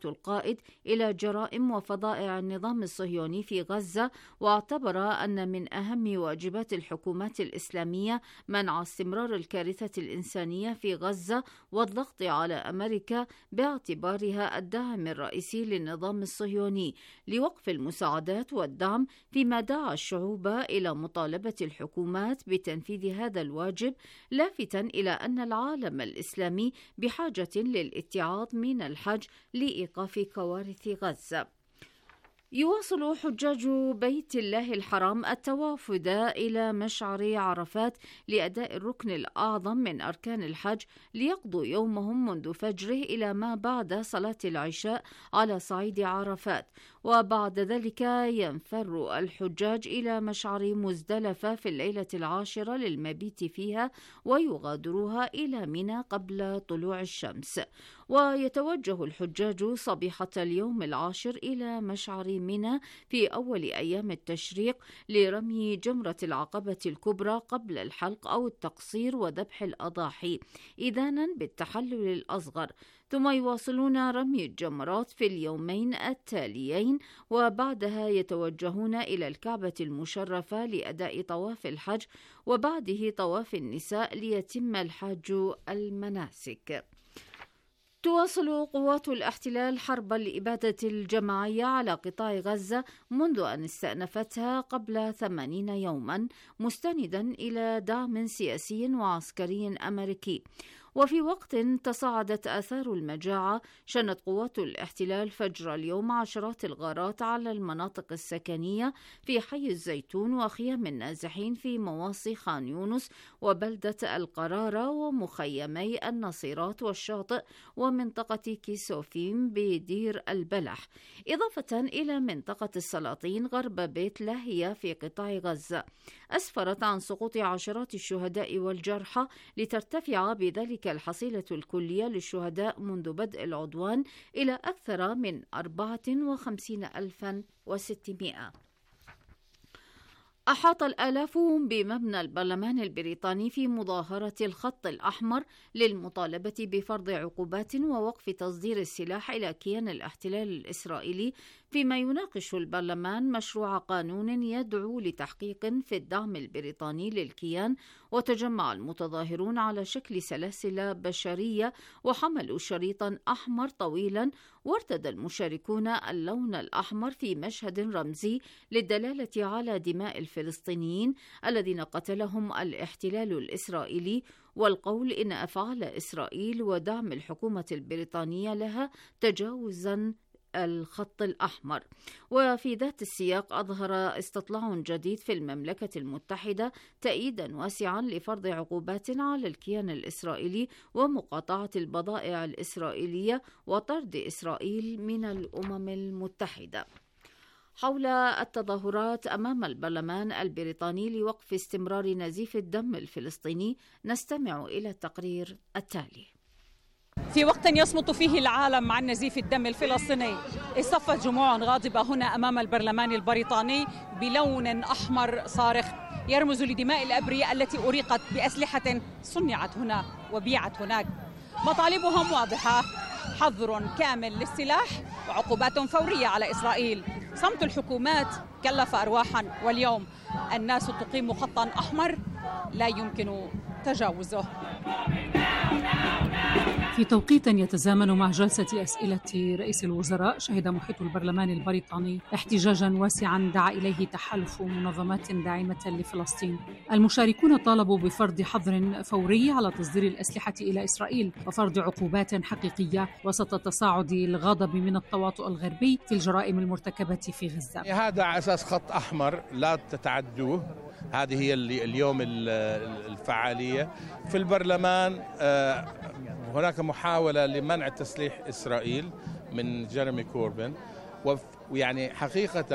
القائد إلى جرائم وفظائع النظام الصهيوني في غزة، واعتبر أن من أهم واجبات الحكومات الإسلامية منع استمرار الكارثة الإنسانية في غزة والضغط على أمريكا باعتبارها الداعم الرئيسي للنظام الصهيوني لوقف المساعدات والدعم، فيما دعا الشعوب إلى مطالبة الحكومات بتنفيذ هذا الواجب، لافتا إلى أن العالم الإسلامي بحاجة للاتعاظ من الحج لإيقاف كوارث غزة. يواصل حجاج بيت الله الحرام التوافد إلى مشعر عرفات لأداء الركن الأعظم من أركان الحج، ليقضوا يومهم منذ فجره إلى ما بعد صلاة العشاء على صعيد عرفات، وبعد ذلك ينفر الحجاج إلى مشعر مزدلفة في الليلة العاشرة للمبيت فيها، ويغادروها إلى منى قبل طلوع الشمس. ويتوجه الحجاج صبيحة اليوم العاشر إلى مشعر منى في أول أيام التشريق لرمي جمرة العقبة الكبرى قبل الحلق أو التقصير وذبح الأضاحي، إذانا بالتحلل الأصغر، ثم يواصلون رمي الجمرات في اليومين التاليين، وبعدها يتوجهون إلى الكعبة المشرفة لأداء طواف الحج، وبعده طواف النساء ليتم الحاج المناسك. تواصل قوات الاحتلال حرب الإبادة الجماعية على قطاع غزة منذ أن استأنفتها قبل 80 يوما، مستندا إلى دعم سياسي وعسكري أمريكي. وفي وقت تصاعدت آثار المجاعة، شنت قوات الاحتلال فجر اليوم عشرات الغارات على المناطق السكنية في حي الزيتون وخيام النازحين في مواصي خان يونس وبلدة القرارة ومخيمي النصيرات والشاطئ ومنطقة كيسوفيم بدير البلح، إضافة إلى منطقة السلاطين غرب بيت لاهية في قطاع غزة. أسفرت عن سقوط عشرات الشهداء والجرحى، لترتفع بذلك الحصيلة الكلية للشهداء منذ بدء العدوان إلى أكثر من 54,600. أحاط الآلاف بمبنى البرلمان البريطاني في مظاهرة الخط الأحمر للمطالبة بفرض عقوبات ووقف تصدير السلاح إلى كيان الاحتلال الإسرائيلي، فيما يناقش البرلمان مشروع قانون يدعو لتحقيق في الدعم البريطاني للكيان. وتجمع المتظاهرون على شكل سلاسل بشرية وحملوا شريطا أحمر طويلا، وارتدى المشاركون اللون الأحمر في مشهد رمزي للدلالة على دماء الفلسطينيين الذين قتلهم الاحتلال الإسرائيلي، والقول إن أفعال إسرائيل ودعم الحكومة البريطانية لها تجاوزا الخط الأحمر. وفي ذات السياق أظهر استطلاع جديد في المملكة المتحدة تأييدا واسعا لفرض عقوبات على الكيان الإسرائيلي ومقاطعة البضائع الإسرائيلية وطرد إسرائيل من الأمم المتحدة. حول التظاهرات أمام البرلمان البريطاني لوقف استمرار نزيف الدم الفلسطيني، نستمع إلى التقرير التالي. في وقت يصمت فيه العالم عن نزيف الدم الفلسطيني، اصطفت جموع غاضبة هنا أمام البرلمان البريطاني بلون أحمر صارخ يرمز لدماء الأبرياء التي أريقت بأسلحة صنعت هنا وبيعت هناك. مطالبهم واضحة: حظر كامل للسلاح وعقوبات فورية على إسرائيل. صمت الحكومات كلف أرواحا، واليوم الناس تقيم خطا أحمر لا يمكن تجاوزه. في توقيت يتزامن مع جلسة أسئلة رئيس الوزراء، شهد محيط البرلمان البريطاني احتجاجا واسعا دعا إليه تحالف منظمات داعمة لفلسطين. المشاركون طالبوا بفرض حظر فوري على تصدير الأسلحة إلى إسرائيل وفرض عقوبات حقيقية وسط تصاعد الغضب من التواطؤ الغربي في الجرائم المرتكبة في غزة. هذا على أساس خط أحمر لا تتعدوه. هذه هي اليوم الفعالية في البرلمان. هناك محاولة لمنع تسليح إسرائيل من جيريمي كوربين، ويعني حقيقة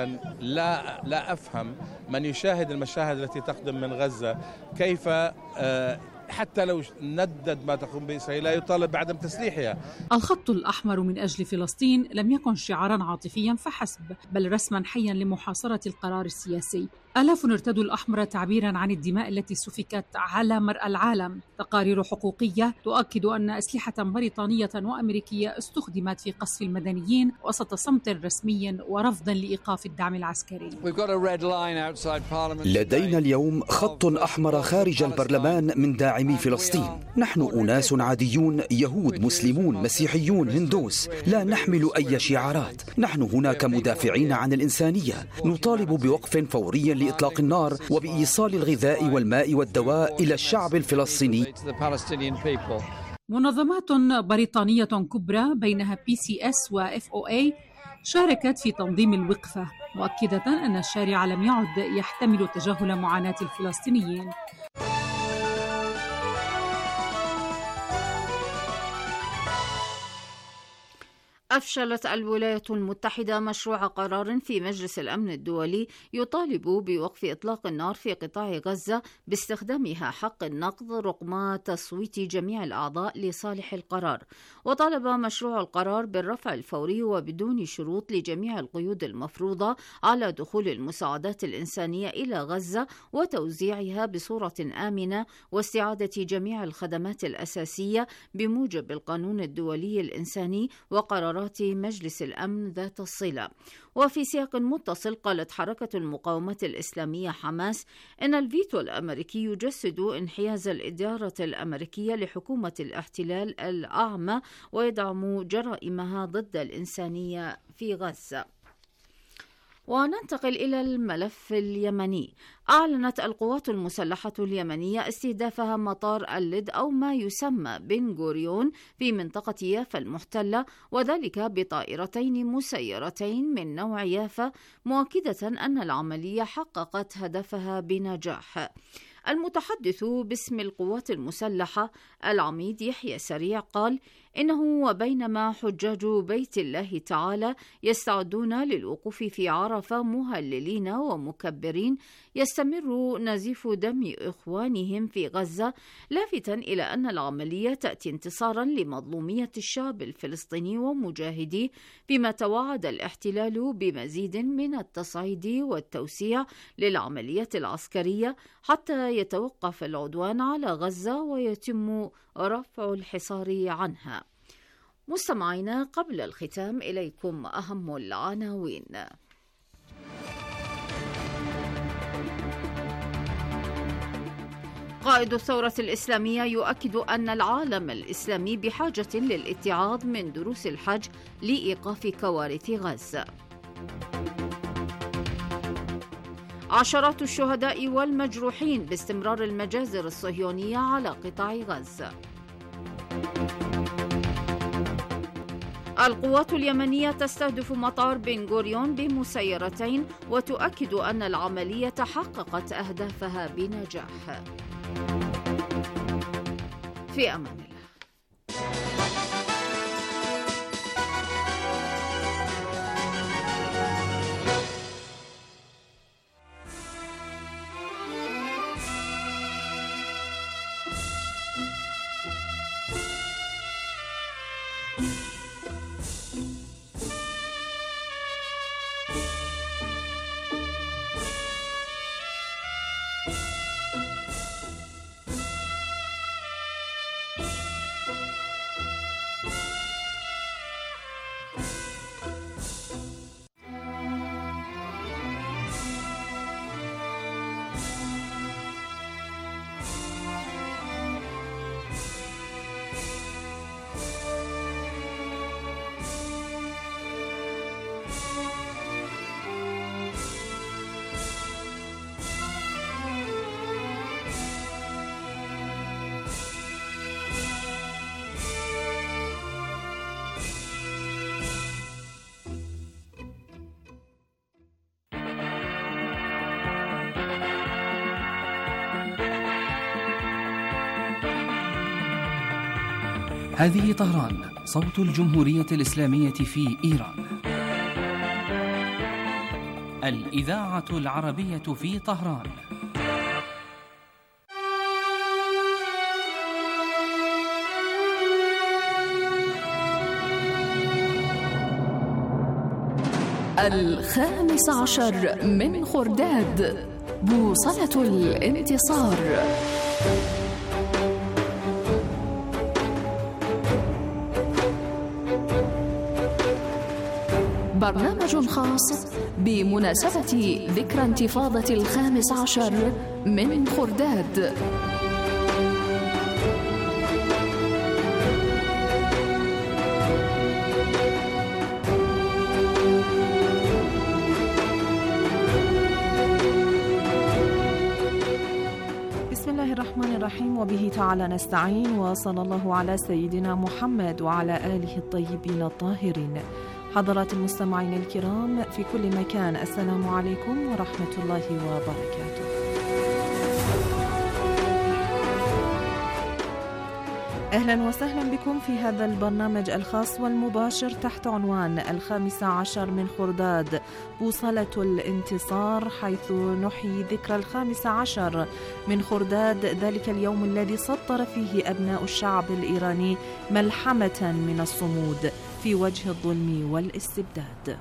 لا أفهم من يشاهد المشاهد التي تقدم من غزة كيف حتى لو ندد ما تقوم به إسرائيل لا يطالب بعدم تسليحها. الخط الأحمر من أجل فلسطين لم يكن شعارا عاطفيا فحسب، بل رسما حيا لمحاصرة القرار السياسي. آلاف ارتدوا الأحمر تعبيرا عن الدماء التي سفكت على مرأى العالم. تقارير حقوقية تؤكد أن أسلحة بريطانية وأمريكية استخدمت في قصف المدنيين وسط صمت رسمي ورفض لإيقاف الدعم العسكري. لدينا اليوم خط أحمر خارج البرلمان من داعمي فلسطين. نحن أناس عاديون، يهود، مسلمون، مسيحيون، هندوس، لا نحمل أي شعارات. نحن هنا كمدافعين عن الإنسانية، نطالب بوقف فوري لإطلاق النار وبإيصال الغذاء والماء والدواء إلى الشعب الفلسطيني. منظمات بريطانية كبرى بينها PCS و FOA شاركت في تنظيم الوقفة، مؤكدة أن الشارع لم يعد يحتمل تجاهل معاناة الفلسطينيين. أفشلت الولايات المتحدة مشروع قرار في مجلس الأمن الدولي يطالب بوقف إطلاق النار في قطاع غزة باستخدامها حق النقض رغم تصويت جميع الأعضاء لصالح القرار. وطالب مشروع القرار بالرفع الفوري وبدون شروط لجميع القيود المفروضة على دخول المساعدات الإنسانية إلى غزة وتوزيعها بصورة آمنة واستعادة جميع الخدمات الأساسية بموجب القانون الدولي الإنساني وقرارات مجلس الأمن ذات الصلة. وفي سياق متصل قالت حركة المقاومة الإسلامية حماس إن الفيتو الأمريكي يجسد انحياز الإدارة الأمريكية لحكومة الاحتلال الأعمى ويدعم جرائمها ضد الإنسانية في غزة. وننتقل إلى الملف اليمني. أعلنت القوات المسلحة اليمنية استهدافها مطار اللد أو ما يسمى بن غوريون في منطقة يافا المحتلة، وذلك بطائرتين مسيرتين من نوع يافا، مؤكدة أن العملية حققت هدفها بنجاح. المتحدث باسم القوات المسلحة العميد يحيى سريع قال إنه وبينما حجاج بيت الله تعالى يستعدون للوقوف في عرفة مهللين ومكبرين يستمر نزيف دم إخوانهم في غزة، لافتاً إلى أن العملية تأتي انتصاراً لمظلومية الشعب الفلسطيني ومجاهديه، بما توعد الاحتلال بمزيد من التصعيد والتوسيع للعملية العسكرية حتى يتوقف العدوان على غزة ويتم رفع الحصار عنها. مستمعينا، قبل الختام إليكم أهم العناوين. قائد الثورة الإسلامية يؤكد أن العالم الإسلامي بحاجة للاتعاظ من دروس الحج لإيقاف كوارث غزة. عشرات الشهداء والمجروحين باستمرار المجازر الصهيونية على قطاع غزة. القوات اليمنية تستهدف مطار بن غوريون بمسيرتين وتؤكد أن العملية حققت أهدافها بنجاح. في أمان الله. هذه طهران، صوت الجمهورية الإسلامية في إيران. الإذاعة العربية في طهران. 15 من خرداد، بوصلة الانتصار. برنامج خاص بمناسبة ذكرى انتفاضة 15 من خرداد. بسم الله الرحمن الرحيم، وبه تعالى نستعين، وصلى الله على سيدنا محمد وعلى آله الطيبين الطاهرين. حضرات المستمعين الكرام في كل مكان، السلام عليكم ورحمة الله وبركاته. أهلا وسهلا بكم في هذا البرنامج الخاص والمباشر تحت عنوان 15 من خرداد، بوصلة الانتصار، حيث نحيي ذكرى 15 من خرداد، ذلك اليوم الذي سطر فيه أبناء الشعب الإيراني ملحمة من الصمود في وجه الظلم والاستبداد.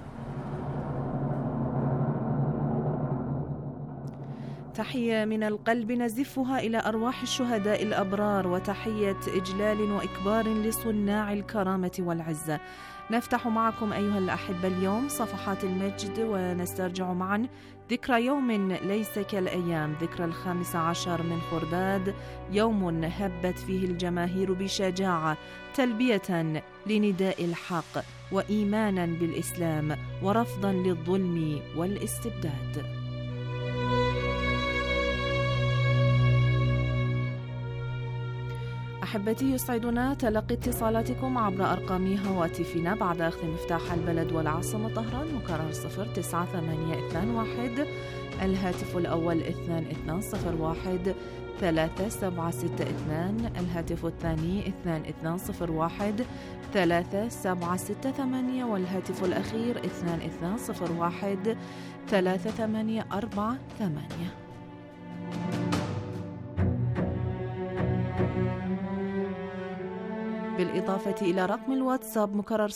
تحية من القلب نزفها إلى أرواح الشهداء الأبرار، وتحية إجلال وإكبار لصناع الكرامة والعزة. نفتح معكم أيها الأحبة اليوم صفحات المجد ونسترجع معا ذكرى يوم ليس كالأيام، ذكرى 15 من خرداد، يوم هبت فيه الجماهير بشجاعة تلبية لنداء الحق وإيمانا بالإسلام ورفضا للظلم والاستبداد. أحبتي، يسعدنا تلقي اتصالاتكم عبر أرقام هواتفنا بعد أخذ مفتاح البلد والعاصمة طهران، مكرر 09821، الهاتف الأول 2201 3762، الهاتف الثاني 2201 3768، والهاتف الأخير 2201 3848. بالإضافة إلى رقم الواتساب مكرر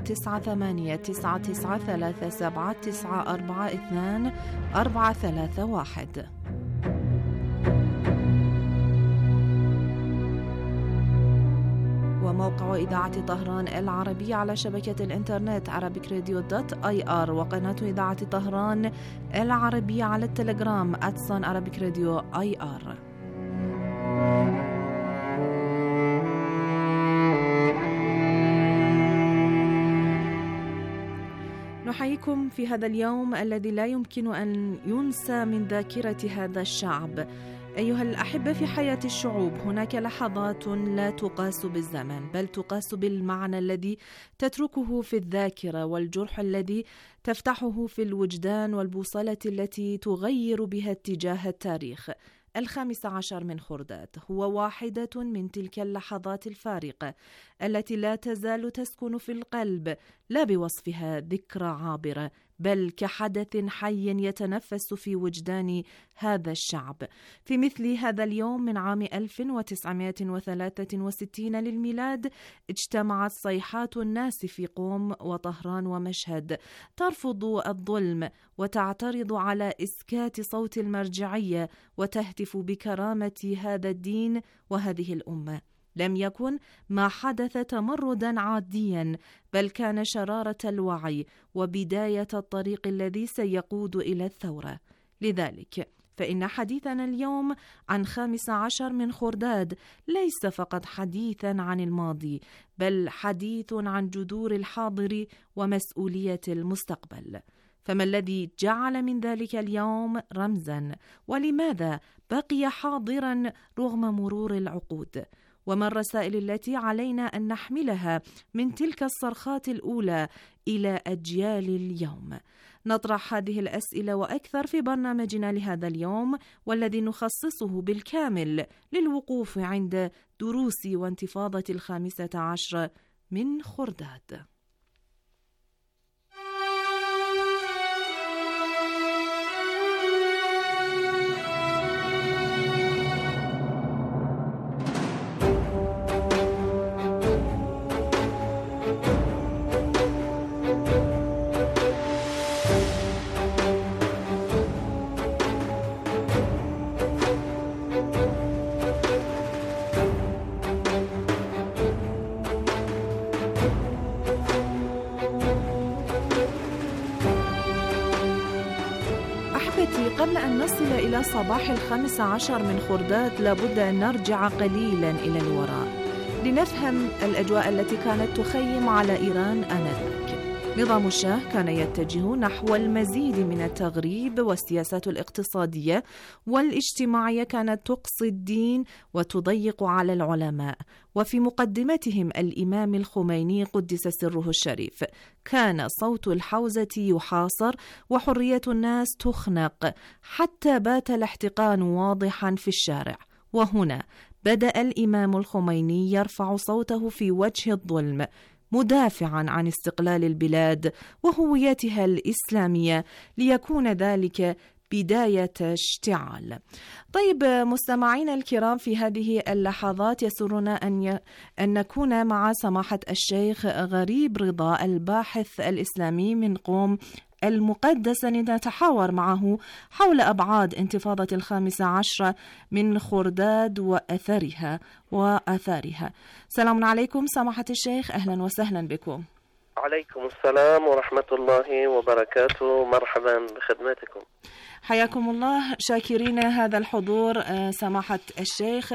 09899742431. وموقع إذاعة طهران العربية على شبكة الإنترنت arabicradio.ir، وقناة إذاعة طهران العربية على التليجرام @arabicradio.ir. نحييكم في هذا اليوم الذي لا يمكن أن ينسى من ذاكرة هذا الشعب. أيها الأحبة، في حياة الشعوب هناك لحظات لا تقاس بالزمن، بل تقاس بالمعنى الذي تتركه في الذاكرة، والجرح الذي تفتحه في الوجدان، والبوصلة التي تغير بها اتجاه التاريخ. 15 من خرداد هو واحدة من تلك اللحظات الفارقة التي لا تزال تسكن في القلب، لا بوصفها ذكرى عابرة، بل كحدث حي يتنفس في وجدان هذا الشعب. في مثل هذا اليوم من عام 1963 للميلاد اجتمعت صيحات الناس في قم وطهران ومشهد ترفض الظلم وتعترض على إسكات صوت المرجعية، وتهتف بكرامة هذا الدين وهذه الأمة. لم يكن ما حدث تمردا عاديا، بل كان شرارة الوعي وبداية الطريق الذي سيقود إلى الثورة. لذلك فإن حديثنا اليوم عن 15 من خرداد ليس فقط حديثا عن الماضي، بل حديث عن جذور الحاضر ومسؤولية المستقبل. فما الذي جعل من ذلك اليوم رمزا؟ ولماذا بقي حاضرا رغم مرور العقود؟ وما الرسائل التي علينا أن نحملها من تلك الصرخات الأولى إلى أجيال اليوم؟ نطرح هذه الأسئلة وأكثر في برنامجنا لهذا اليوم، والذي نخصصه بالكامل للوقوف عند دروس وانتفاضة 15 من خرداد. قبل أن نصل إلى صباح 15 من خرداد لابد أن نرجع قليلا إلى الوراء لنفهم الأجواء التي كانت تخيم على إيران آنذاك. نظام الشاه كان يتجه نحو المزيد من التغريب، والسياسات الاقتصادية والاجتماعية كانت تقصي الدين وتضيق على العلماء، وفي مقدمتهم الإمام الخميني قدس سره الشريف. كان صوت الحوزة يحاصر وحرية الناس تخنق، حتى بات الاحتقان واضحا في الشارع. وهنا بدأ الإمام الخميني يرفع صوته في وجه الظلم، مدافعا عن استقلال البلاد وهويتها الإسلامية، ليكون ذلك بداية اشتعال. طيب مستمعينا الكرام، في هذه اللحظات يسرنا أن نكون مع سماحة الشيخ غريب رضا، الباحث الإسلامي من قم المقدسة، لنتحاور معه حول أبعاد انتفاضة 15 من خرداد وأثارها. سلام عليكم سماحة الشيخ، أهلا وسهلا بكم. عليكم السلام ورحمة الله وبركاته، مرحبا بخدمتكم. حياكم الله، شاكرين هذا الحضور سماحة الشيخ.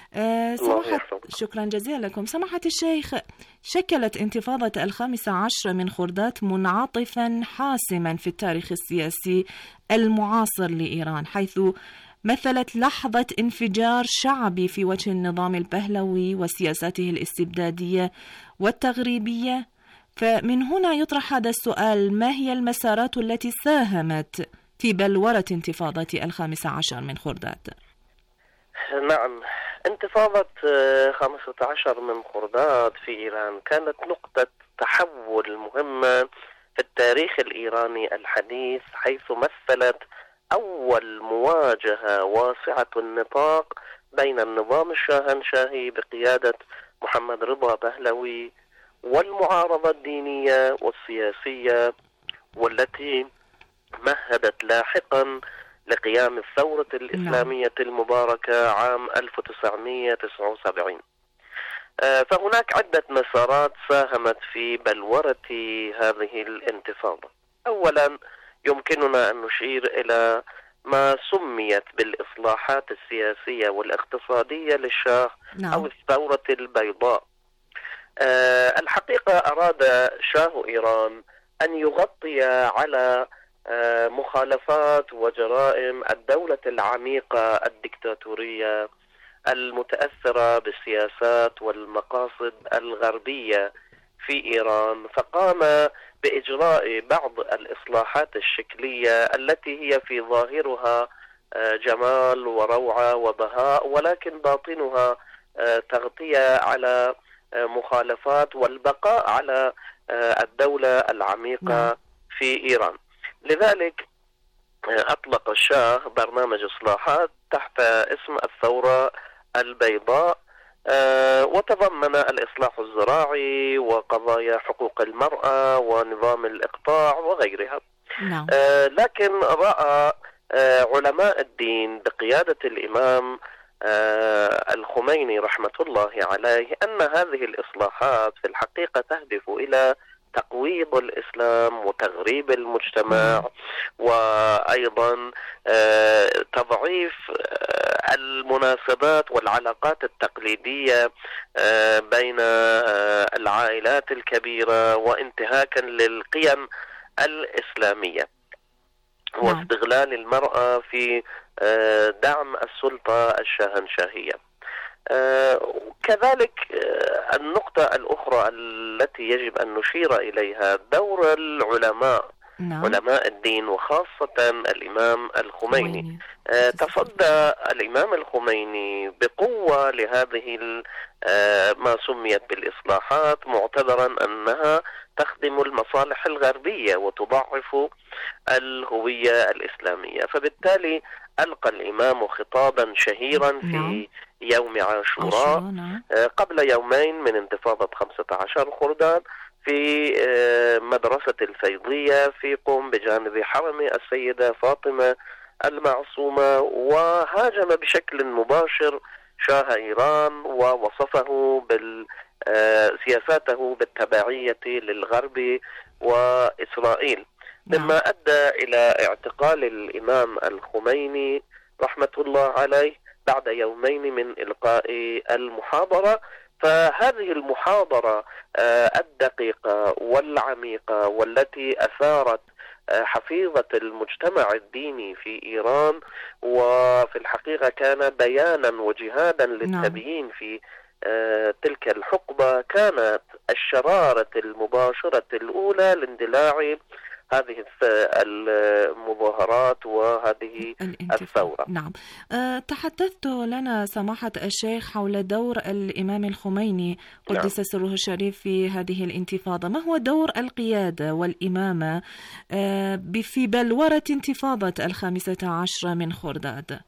شكرا جزيلا لكم. سماحة الشيخ، شكلت انتفاضة 15 من خرداد منعطفا حاسما في التاريخ السياسي المعاصر لإيران، حيث مثلت لحظة انفجار شعبي في وجه النظام البهلوي وسياساته الاستبدادية والتغريبية. فمن هنا يطرح هذا السؤال: ما هي المسارات التي ساهمت في بلورة انتفاضة 15 من خرداد؟ نعم، انتفاضة 15 من خرداد في إيران كانت نقطة تحول مهمة في التاريخ الإيراني الحديث، حيث مثلت أول مواجهة واسعة النطاق بين النظام الشاهنشاهي بقيادة محمد رضا بهلوي والمعارضة الدينية والسياسية، والتي مهدت لاحقا لقيام الثورة الإسلامية المباركة عام 1979. فهناك عدة مسارات ساهمت في بلورة هذه الانتفاضة. أولا يمكننا أن نشير إلى ما سميت بالإصلاحات السياسية والاقتصادية للشاه أو الثورة البيضاء. الحقيقة أراد شاه إيران أن يغطي على مخالفات وجرائم الدولة العميقة الدكتاتورية المتأثرة بالسياسات والمقاصد الغربية في إيران، فقام بإجراء بعض الإصلاحات الشكلية التي هي في ظاهرها جمال وروعة وبهاء، ولكن باطنها تغطية على مخالفات والبقاء على الدولة العميقة في إيران. لذلك أطلق الشاه برنامج إصلاحات تحت اسم الثورة البيضاء، وتضمن الإصلاح الزراعي وقضايا حقوق المرأة ونظام الإقطاع وغيرها. لكن رأى علماء الدين بقيادة الإمام الخميني رحمة الله عليه أن هذه الإصلاحات في الحقيقة تهدف إلى تقويض الإسلام وتغريب المجتمع، وأيضا تضعيف المناسبات والعلاقات التقليدية بين العائلات الكبيرة، وانتهاكا للقيم الإسلامية، واستغلال المرأة في دعم السلطة الشاهنشاهية. كذلك النقطة الأخرى التي يجب أن نشير إليها دور العلماء، علماء الدين، وخاصة الإمام الخميني. تصدى الإمام الخميني بقوة لهذه ما سميت بالإصلاحات، معتبرا أنها تخدم المصالح الغربية وتضعف الهوية الإسلامية. فبالتالي ألقى الإمام خطابا شهيرا في يوم عاشوراء قبل يومين من انتفاضة 15 خرداد في مدرسة الفيضية في قم بجانب حرم السيدة فاطمة المعصومة، وهاجم بشكل مباشر شاه إيران ووصفه سياساته بالتبعية للغرب وإسرائيل. مما أدى إلى اعتقال الإمام الخميني رحمة الله عليه بعد يومين من إلقاء المحاضرة. فهذه المحاضرة الدقيقة والعميقة والتي أثارت حفيظة المجتمع الديني في إيران، وفي الحقيقة كان بيانا وجهادا للتبيين في تلك الحقبة، كانت الشرارة المباشرة الأولى لاندلاع هذه المظاهرات وهذه الثورة. نعم. تحدثت لنا سماحة الشيخ حول دور الإمام الخميني قدس سره الشريف في هذه الانتفاضة. ما هو دور القيادة والإمامة في بلورة انتفاضة 15 من خرداد؟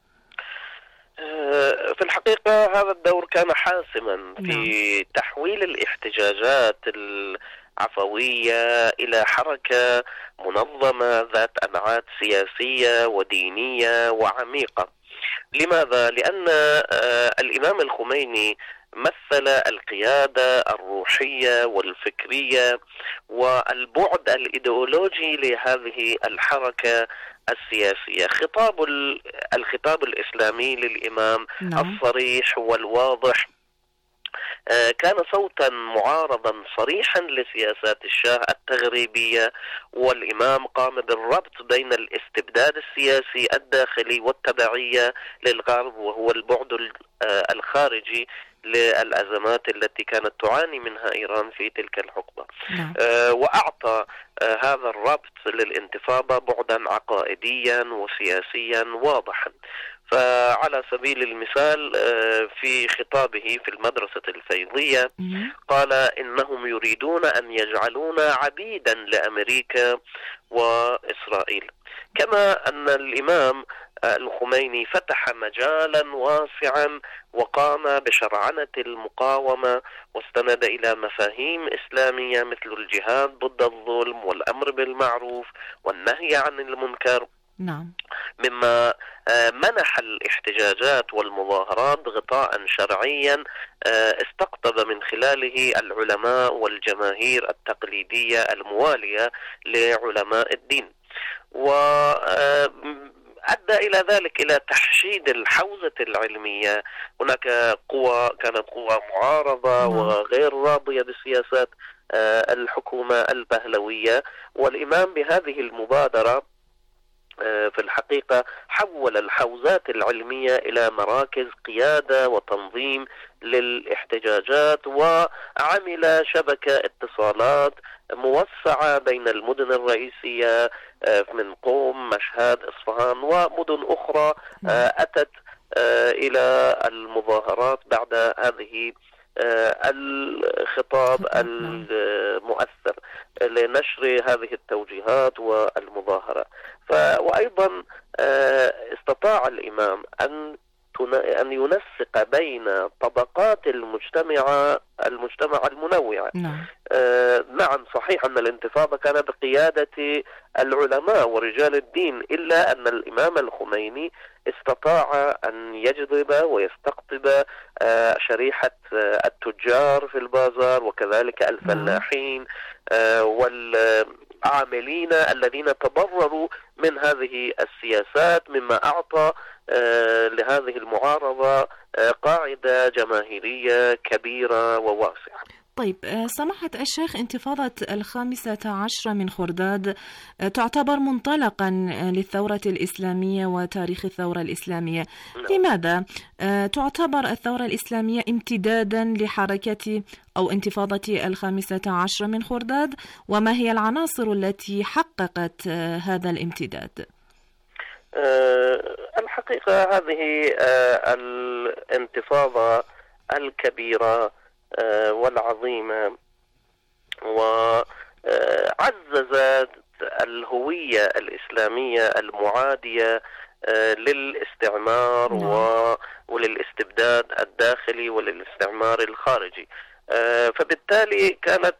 في الحقيقة هذا الدور كان حاسما في تحويل الاحتجاجات العفوية إلى حركة منظمة ذات أبعاد سياسية ودينية وعميقة. لماذا؟ لأن الإمام الخميني مثل القيادة الروحية والفكرية والبعد الإيديولوجي لهذه الحركة السياسية. الخطاب الإسلامي للإمام الصريح والواضح كان صوتا معارضا صريحا لسياسات الشاه التغريبية، والإمام قام بالربط بين الاستبداد السياسي الداخلي والتبعية للغرب، وهو البعد الخارجي للأزمات التي كانت تعاني منها إيران في تلك الحقبة. وأعطى هذا الربط للانتفاضة بعدا عقائديا وسياسيا واضحا. فعلى سبيل المثال في خطابه في المدرسة الفيضية قال إنهم يريدون أن يجعلونا عبيدا لأمريكا وإسرائيل. كما أن الإمام الخميني فتح مجالا واسعا وقام بشرعنة المقاومة واستند إلى مفاهيم إسلامية مثل الجهاد ضد الظلم والأمر بالمعروف والنهي عن المنكر، مما منح الاحتجاجات والمظاهرات غطاء شرعيا استقطب من خلاله العلماء والجماهير التقليدية الموالية لعلماء الدين، وأدى إلى ذلك إلى تحشيد الحوزة العلمية. هناك كانت قوى معارضة وغير راضية بسياسات الحكومة البهلوية، والإمام بهذه المبادرة في الحقيقة حول الحوزات العلمية إلى مراكز قيادة وتنظيم للاحتجاجات، وعمل شبكة اتصالات موسعة بين المدن الرئيسية من قم، مشهد، إصفهان ومدن أخرى أتت إلى المظاهرات بعد هذه الخطاب المؤثر لنشر هذه التوجيهات والمظاهرة. وأيضا استطاع الإمام أن ينسق بين طبقات المجتمع المنوعة. نعم صحيح أن الانتفاضة كان بقيادة العلماء ورجال الدين، إلا أن الإمام الخميني استطاع أن يجذب ويستقطب شريحة التجار في البازار وكذلك الفلاحين والعاملين الذين تضرروا من هذه السياسات، مما أعطى لهذه المعارضة قاعدة جماهيرية كبيرة وواسعة. طيب سماحة الشيخ، انتفاضة 15 من خرداد تعتبر منطلقا للثورة الإسلامية وتاريخ الثورة الإسلامية. لماذا تعتبر الثورة الإسلامية امتدادا لحركة أو انتفاضة 15 من خرداد، وما هي العناصر التي حققت هذا الامتداد؟ الحقيقة هذه الانتفاضة الكبيرة والعظيمة وعززت الهوية الإسلامية المعادية للاستعمار وللاستبداد الداخلي وللاستعمار الخارجي. فبالتالي كانت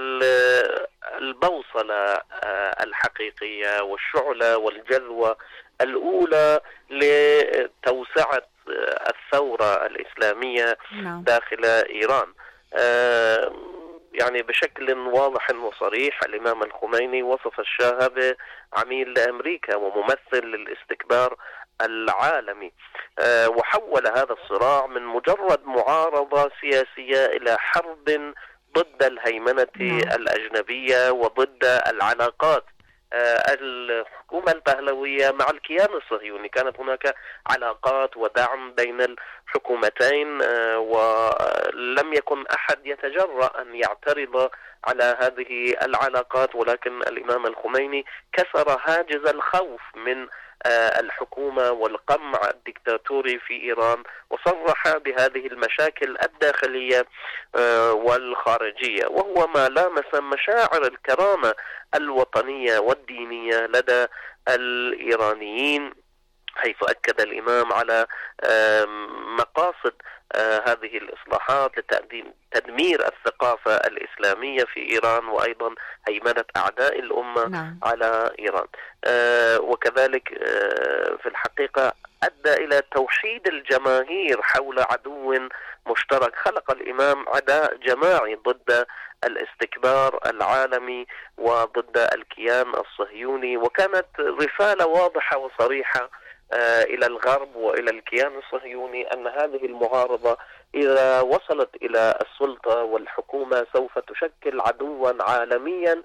البوصلة الحقيقية والشعلة والجذوة الأولى لتوسعة الثورة الإسلامية داخل إيران. يعني بشكل واضح وصريح الإمام الخميني وصف الشاه بعميل لأمريكا وممثل للاستكبار العالمي، وحول هذا الصراع من مجرد معارضة سياسية إلى حرب ضد الهيمنة الأجنبية وضد العلاقات الحكومة البهلوية مع الكيان الصهيوني. كانت هناك علاقات ودعم بين الحكومتين، ولم يكن أحد يتجرأ أن يعترض على هذه العلاقات، ولكن الإمام الخميني كسر هاجس الخوف من الحكومة والقمع الدكتاتوري في إيران، وصرح بهذه المشاكل الداخلية والخارجية، وهو ما لامس مشاعر الكرامة الوطنية والدينية لدى الإيرانيين، حيث أكد الإمام على مقاصد هذه الإصلاحات لتدمير الثقافة الإسلامية في إيران، وأيضا هيمنة أعداء الأمة على إيران. وكذلك في الحقيقة أدى إلى توحيد الجماهير حول عدو مشترك. خلق الإمام عداء جماعي ضد الاستكبار العالمي وضد الكيان الصهيوني، وكانت رسالة واضحة وصريحة إلى الغرب وإلى الكيان الصهيوني أن هذه المعارضة إذا وصلت إلى السلطة والحكومة سوف تشكل عدوا عالميا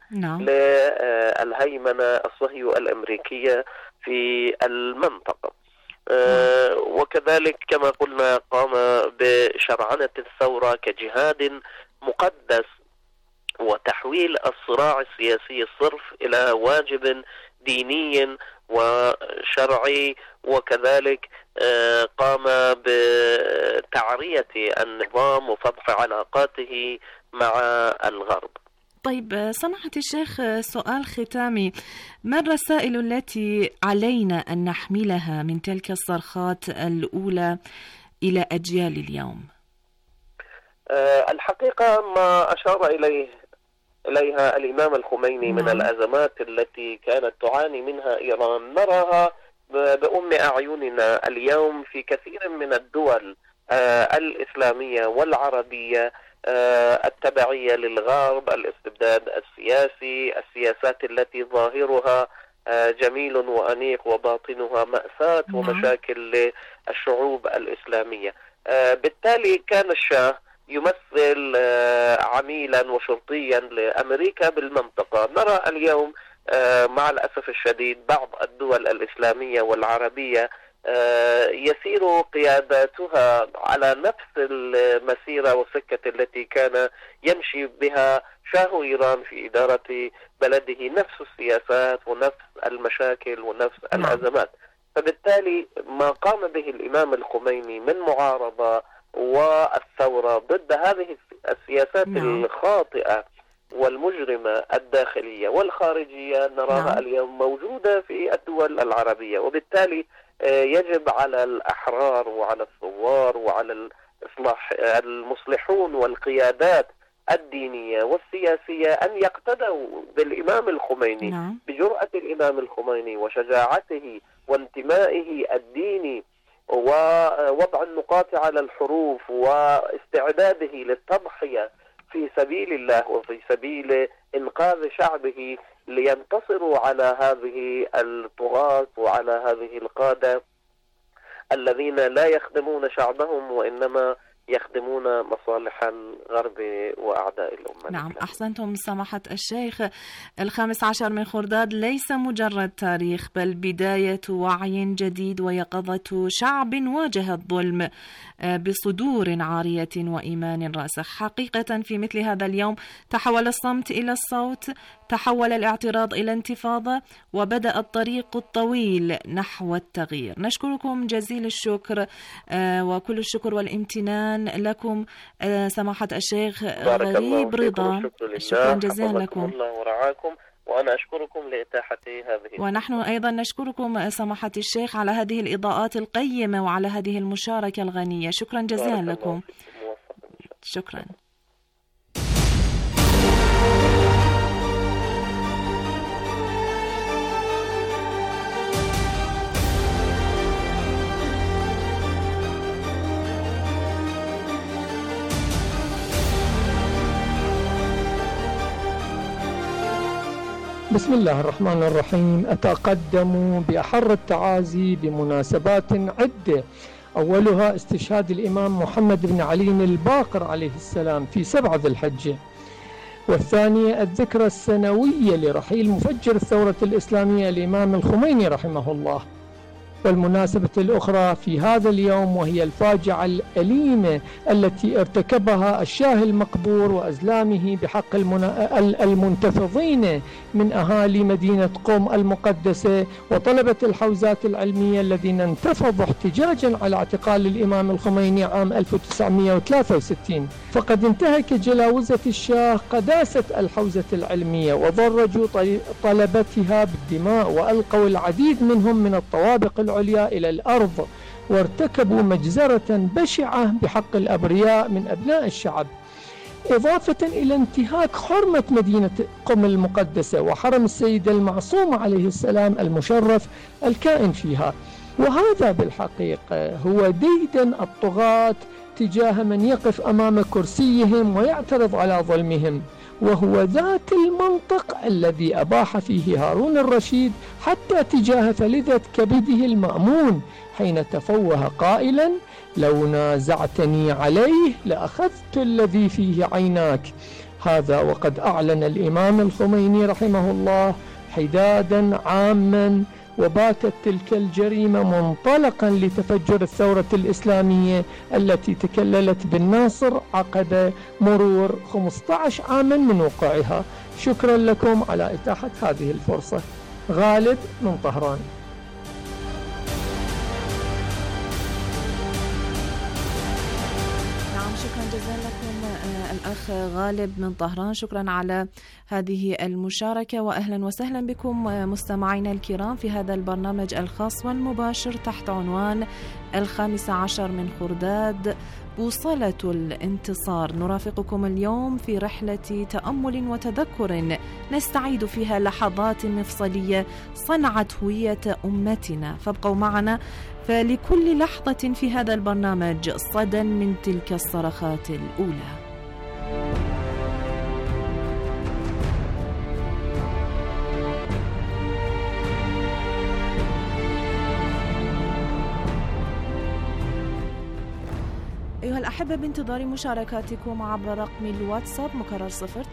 للهيمنة الصهيو الأمريكية في المنطقة. وكذلك كما قلنا قام بشرعنة الثورة كجهاد مقدس وتحويل الصراع السياسي الصرف إلى واجب ديني وشرعي، وكذلك قام بتعرية النظام وفضح علاقاته مع الغرب. طيب سماحة الشيخ، سؤال ختامي: ما الرسائل التي علينا أن نحملها من تلك الصرخات الأولى إلى أجيال اليوم؟ الحقيقة ما أشار إليها الإمام الخميني من الأزمات التي كانت تعاني منها إيران نراها بأم أعيننا اليوم في كثير من الدول الإسلامية والعربية التبعية للغرب، الاستبداد السياسي، السياسات التي ظاهرها جميل وأنيق وباطنها مأساة ومشاكل للشعوب الإسلامية. بالتالي كان الشاه يمثل عميلا وشرطيا لأمريكا بالمنطقة. نرى اليوم مع الأسف الشديد بعض الدول الإسلامية والعربية يسير قياداتها على نفس المسيرة والسكة التي كان يمشي بها شاه إيران في إدارة بلده، نفس السياسات ونفس المشاكل ونفس الأزمات. فبالتالي ما قام به الإمام الخميني من معارضة والثورة ضد هذه السياسات الخاطئة والمجرمة الداخلية والخارجية نراها اليوم موجودة في الدول العربية، وبالتالي يجب على الأحرار وعلى الثوار وعلى المصلحون والقيادات الدينية والسياسية أن يقتدوا بالإمام الخميني بجرأة الإمام الخميني وشجاعته وانتمائه الديني ووضع النقاط على الحروف واستعداده للتضحية في سبيل الله وفي سبيل إنقاذ شعبه لينتصروا على هذه الطغاة وعلى هذه القادة الذين لا يخدمون شعبهم وإنما يخدمون مصالح الغرب وأعداء الأمة. نعم، أحسنتم سماحة الشيخ. 15 من خرداد ليس مجرد تاريخ، بل بداية وعي جديد ويقظة شعب واجه الظلم بصدور عارية وإيمان راسخ. حقيقة في مثل هذا اليوم تحول الصمت إلى الصوت، تحول الاعتراض إلى انتفاضة، وبدأ الطريق الطويل نحو التغيير. نشكركم جزيل الشكر وكل الشكر والامتنان لكم سماحة الشيخ غريب رضا. شكرا جزيلا لكم. الله ورعاكم، وأنا أشكركم لإتاحة هذه. ونحن أيضا نشكركم سماحة الشيخ على هذه الإضاءات القيمة وعلى هذه المشاركة الغنية. شكرا جزيلا لكم. شكرا. بسم الله الرحمن الرحيم. أتقدم بأحر التعازي بمناسبات عدة، أولها استشهاد الإمام محمد بن علي الباقر عليه السلام في 7 ذي الحجة، والثانية الذكرى السنوية لرحيل مفجر الثورة الإسلامية الإمام الخميني رحمه الله. والمناسبة الأخرى في هذا اليوم وهي الفاجعة الأليمة التي ارتكبها الشاه المقبور وأزلامه بحق المنتفضين من أهالي مدينة قم المقدسة وطلبة الحوزات العلمية الذين انتفضوا احتجاجا على اعتقال الإمام الخميني عام 1963. فقد انتهك جلاوزة الشاه قداسة الحوزة العلمية وضرجوا طلبتها بالدماء، وألقوا العديد منهم من الطوابق العليا إلى الأرض، وارتكبوا مجزرة بشعة بحق الأبرياء من أبناء الشعب، إضافة إلى انتهاك حرمة مدينة قم المقدسة وحرم السيد المعصوم عليه السلام المشرف الكائن فيها. وهذا بالحقيقة هو ديدن الطغاة تجاه من يقف أمام كرسيهم ويعترض على ظلمهم، وهو ذات المنطق الذي أباح فيه هارون الرشيد حتى تجاه فلذة كبده المأمون حين تفوه قائلا: لو نازعتني عليه لأخذت الذي فيه عيناك. هذا وقد أعلن الإمام الخميني رحمه الله حدادا عاما، وباتت تلك الجريمة منطلقا لتفجر الثورة الإسلامية التي تكللت بالناصر عقب مرور 15 عاما من وقوعها. شكرا لكم على إتاحة هذه الفرصة. غالب من طهران. شكرا جزيلا لكم الأخ غالب من طهران، شكرا على هذه المشاركة، وأهلا وسهلا بكم مستمعينا الكرام في هذا البرنامج الخاص والمباشر تحت عنوان 15 من خرداد بوصلة الانتصار. نرافقكم اليوم في رحلة تأمل وتذكر نستعيد فيها لحظات مفصلية صنعت هوية أمتنا، فابقوا معنا فلكل لحظة في هذا البرنامج صدى من تلك الصرخات الأولى. أيها الأحبة، بانتظار مشاركاتكم عبر رقم الواتساب مكرر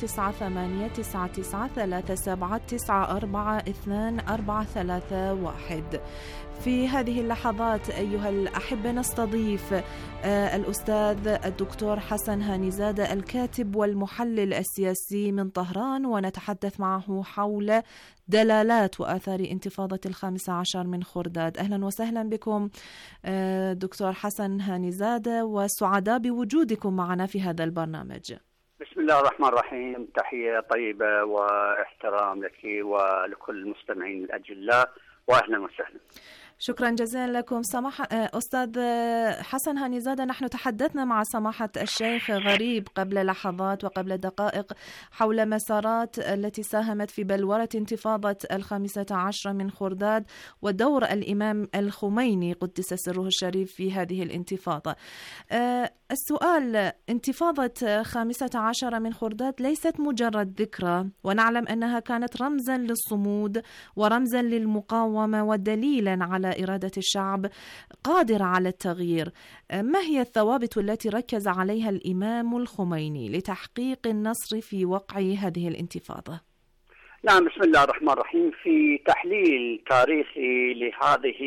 098-9937942431. في هذه اللحظات أيها الأحبة نستضيف الأستاذ الدكتور حسن هانيزادة الكاتب والمحلل السياسي من طهران، ونتحدث معه حول دلالات وآثار انتفاضة 15 من خرداد. أهلا وسهلا بكم دكتور حسن هانيزادة، وسعداء بوجودكم معنا في هذا البرنامج. بسم الله الرحمن الرحيم. تحية طيبة واحترام لك ولكل المستمعين الأجلاء، وأهلا وسهلا. شكرا جزيلا لكم. أستاذ حسن هانيزادة، نحن تحدثنا مع سماحة الشيخ غريب قبل لحظات وقبل دقائق حول مسارات التي ساهمت في بلورة انتفاضة 15 من خرداد ودور الإمام الخميني قدس سره الشريف في هذه الانتفاضة. السؤال: انتفاضة 15 من خرداد ليست مجرد ذكرى، ونعلم أنها كانت رمزا للصمود ورمزا للمقاومة ودليلا على إرادة الشعب قادر على التغيير. ما هي الثوابت التي ركز عليها الإمام الخميني لتحقيق النصر في وقع هذه الانتفاضة؟ نعم، بسم الله الرحمن الرحيم. في تحليل تاريخي لهذه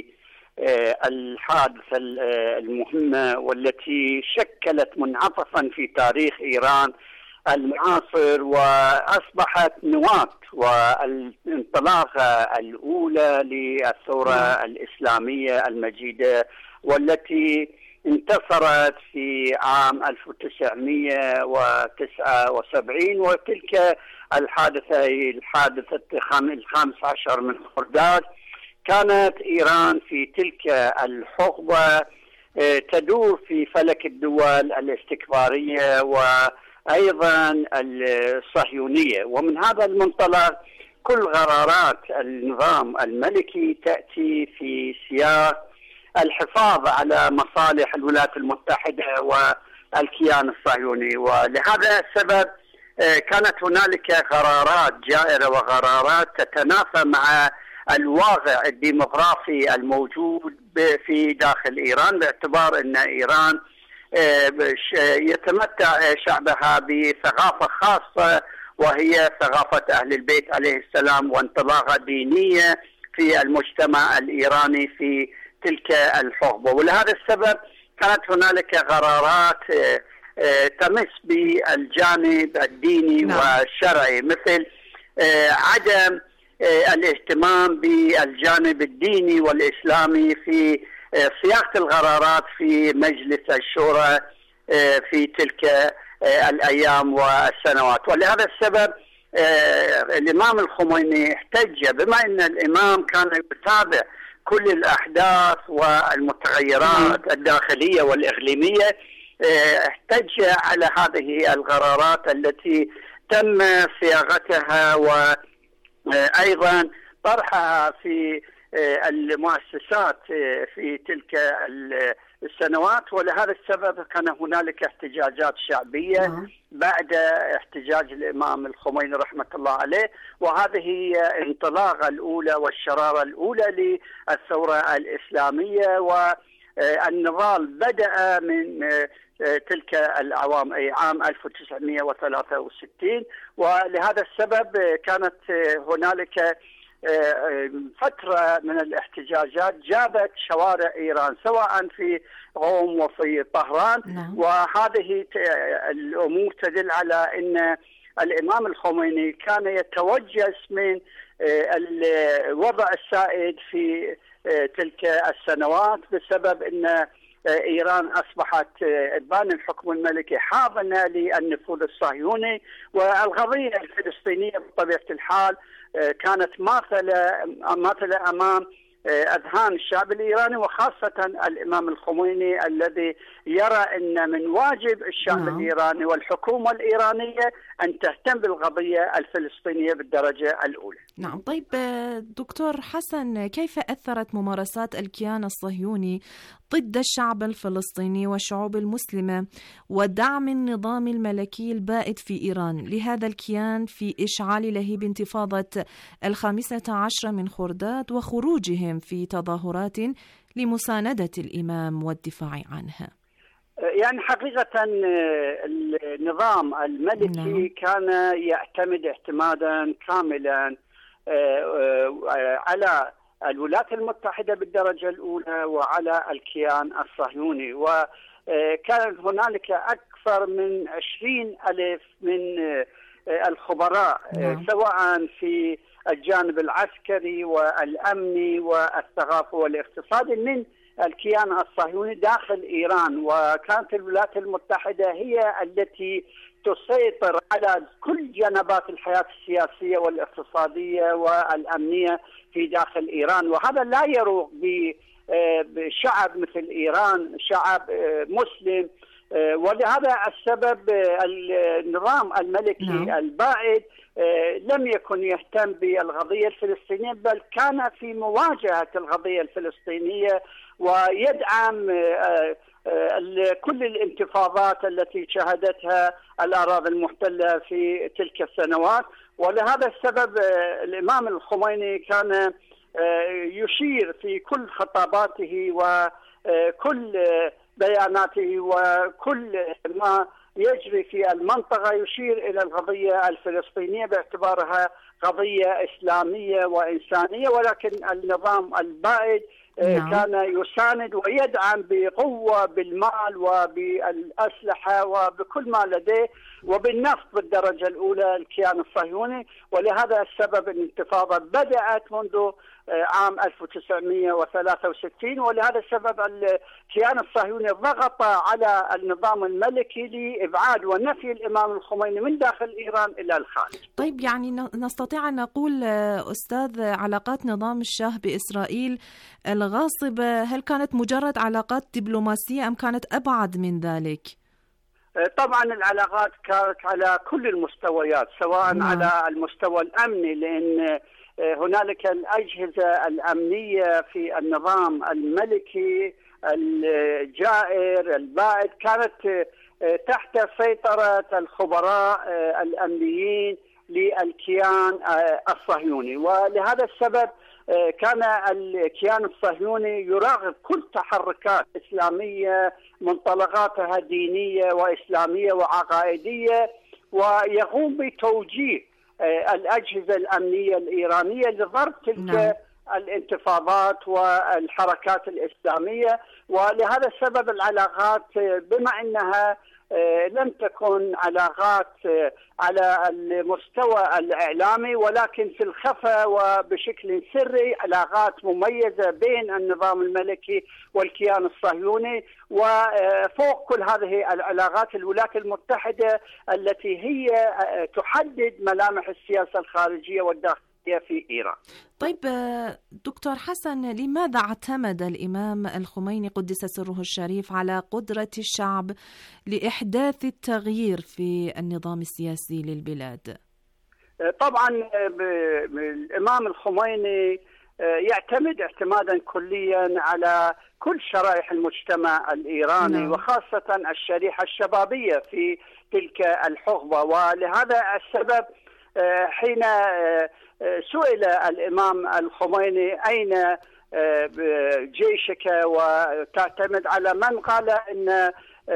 الحادثة المهمة والتي شكلت منعطفا في تاريخ إيران المعاصر وأصبحت نواة والانطلاقة الأولى للثورة الإسلامية المجيدة، والتي انتصرت في عام 1979، وتلك الحادثة 15 من خرداد كانت إيران في تلك الحقبة تدور في فلك الدول الاستكبارية وأيضا الصهيونية. ومن هذا المنطلق كل قرارات النظام الملكي تأتي في سياق الحفاظ على مصالح الولايات المتحدة والكيان الصهيوني. ولهذا السبب كانت هنالك قرارات جائرة وقرارات تتنافى مع الواقع الديمغرافي الموجود في داخل إيران، باعتبار أن إيران يتمتع شعبها بثقافة خاصة وهي ثقافة أهل البيت عليه السلام، وانطلاقة دينية في المجتمع الإيراني في تلك الحقبة. ولهذا السبب كانت هنالك قرارات تمس بالجانب الديني والشرعي، مثل عدم الاهتمام بالجانب الديني والإسلامي في صياغة القرارات في مجلس الشورى في تلك الأيام والسنوات. ولهذا السبب الإمام الخميني احتج، بما أن الإمام كان يتابع كل الأحداث والمتغيرات الداخلية والإقليمية، احتج على هذه القرارات التي تم صياغتها وأيضا طرحها في المؤسسات في تلك السنوات. ولهذا السبب كان هنالك احتجاجات شعبية بعد احتجاج الإمام الخميني رحمة الله عليه، وهذه هي انطلاقة الأولى والشرارة الأولى للثورة الإسلامية، والنضال بدأ من تلك الأعوام، أي عام 1963. ولهذا السبب كانت هنالك فترة من الاحتجاجات جابت شوارع إيران سواء في قم وفي طهران. وهذه الأمور تدل على أن الإمام الخميني كان يتوجس من الوضع السائد في تلك السنوات، بسبب أن إيران أصبحت إبان الحكم الملكي حاضنة للنفوذ الصهيوني، والقضية الفلسطينية بطبيعة الحال كانت ماثلة أمام أذهان الشعب الإيراني، وخاصة الإمام الخميني الذي يرى أن من واجب الشعب الإيراني والحكومة الإيرانية أن تهتم بالقضية الفلسطينية بالدرجة الأولى. نعم. طيب دكتور حسن، كيف أثرت ممارسات الكيان الصهيوني ضد الشعب الفلسطيني والشعوب المسلمة ودعم النظام الملكي البائد في إيران لهذا الكيان في إشعال لهيب انتفاضة 15 من خرداد وخروجهم في تظاهرات لمساندة الإمام والدفاع عنها؟ يعني حقيقة النظام الملكي كان يعتمد اعتمادا كاملا على الولايات المتحدة بالدرجة الأولى وعلى الكيان الصهيوني، وكان هنالك أكثر من 20,000 من الخبراء سواء في الجانب العسكري والأمني والثقافي والاقتصادي من الكيان الصهيوني داخل إيران. وكانت الولايات المتحدة هي التي تسيطر على كل جنبات الحياة السياسية والاقتصادية والأمنية في داخل إيران، وهذا لا يروق بشعب مثل إيران، شعب مسلم. ولهذا السبب النظام الملكي البائد لم يكن يهتم بالقضية الفلسطينية، بل كان في مواجهة القضية الفلسطينية ويدعم كل الانتفاضات التي شهدتها الأراضي المحتلة في تلك السنوات. ولهذا السبب الإمام الخميني كان يشير في كل خطاباته وكل بياناته وكل ما يجري في المنطقة يشير إلى القضية الفلسطينية باعتبارها قضية إسلامية وإنسانية، ولكن النظام البائد كان يساند ويدعم بقوة بالمال وبالأسلحة وبكل ما لديه وبالنفط بالدرجة الأولى الكيان الصهيوني. ولهذا السبب الانتفاضة بدأت منذ عام 1963، ولهذا السبب الكيان الصهيوني ضغط على النظام الملكي لإبعاد ونفي الإمام الخميني من داخل إيران إلى الخارج. طيب يعني نستطيع أن نقول أستاذ علاقات نظام الشاه بإسرائيل الغاصبة هل كانت مجرد علاقات دبلوماسية أم كانت أبعد من ذلك؟ طبعا العلاقات كانت على كل المستويات، سواء على المستوى الأمني، لأن هنالك الأجهزة الأمنية في النظام الملكي الجائر البائد كانت تحت سيطرة الخبراء الأمنيين للكيان الصهيوني. ولهذا السبب كان الكيان الصهيوني يراقب كل تحركات إسلامية منطلقاتها دينية وإسلامية وعقائدية، ويقوم بتوجيه الأجهزة الأمنية الإيرانية لضرب تلك الانتفاضات والحركات الإسلامية. ولهذا السبب العلاقات بما أنها لم تكن علاقات على المستوى الإعلامي ولكن في الخفاء وبشكل سري، علاقات مميزة بين النظام الملكي والكيان الصهيوني. وفوق كل هذه العلاقات الولايات المتحدة التي هي تحدد ملامح السياسة الخارجية والداخلية في إيران. طيب دكتور حسن، لماذا اعتمد الإمام الخميني قدس سره الشريف على قدرة الشعب لإحداث التغيير في النظام السياسي للبلاد؟ طبعا الإمام الخميني يعتمد اعتمادا كليا على كل شرائح المجتمع الإيراني وخاصة الشريحة الشبابية في تلك الحقبة. ولهذا السبب حين سئل الإمام الخميني أين جيشك وتعتمد على من، قال إن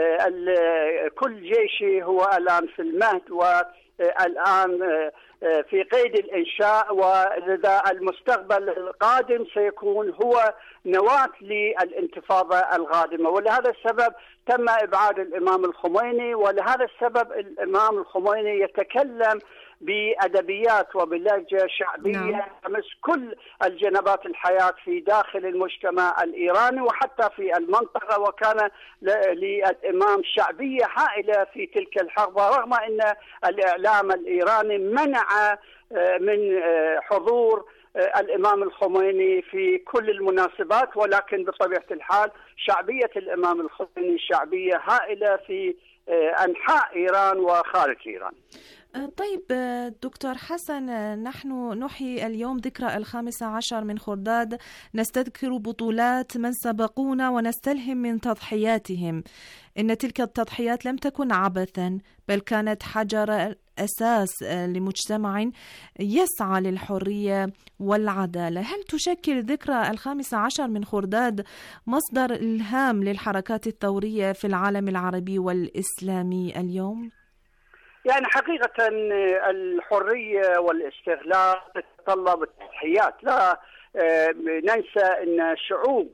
كل جيشي هو الآن في المهد والآن في قيد الإنشاء، ولذا المستقبل القادم سيكون هو نواة للانتفاضة القادمة. ولهذا السبب تم إبعاد الإمام الخميني، ولهذا السبب الإمام الخميني يتكلم بأدبيات وبلهجة شعبية تمس كل الجنبات الحياة في داخل المجتمع الإيراني وحتى في المنطقة. وكان للإمام شعبية هائلة في تلك الحقبة، رغم أن الإعلام الإيراني منع من حضور الإمام الخميني في كل المناسبات، ولكن بطبيعة الحال شعبية الإمام الخميني شعبية هائلة في أنحاء إيران وخارج إيران. طيب دكتور حسن، نحن نحيي اليوم ذكرى 15 من خرداد، نستذكر بطولات من سبقونا ونستلهم من تضحياتهم. إن تلك التضحيات لم تكن عبثا، بل كانت حجر أساس لمجتمع يسعى للحرية والعدالة. هل تشكل ذكرى 15 من خرداد مصدر إلهام للحركات الثورية في العالم العربي والإسلامي اليوم؟ يعني حقيقة الحرية والاستغلال تتطلب التضحيات. لا ننسى أن الشعوب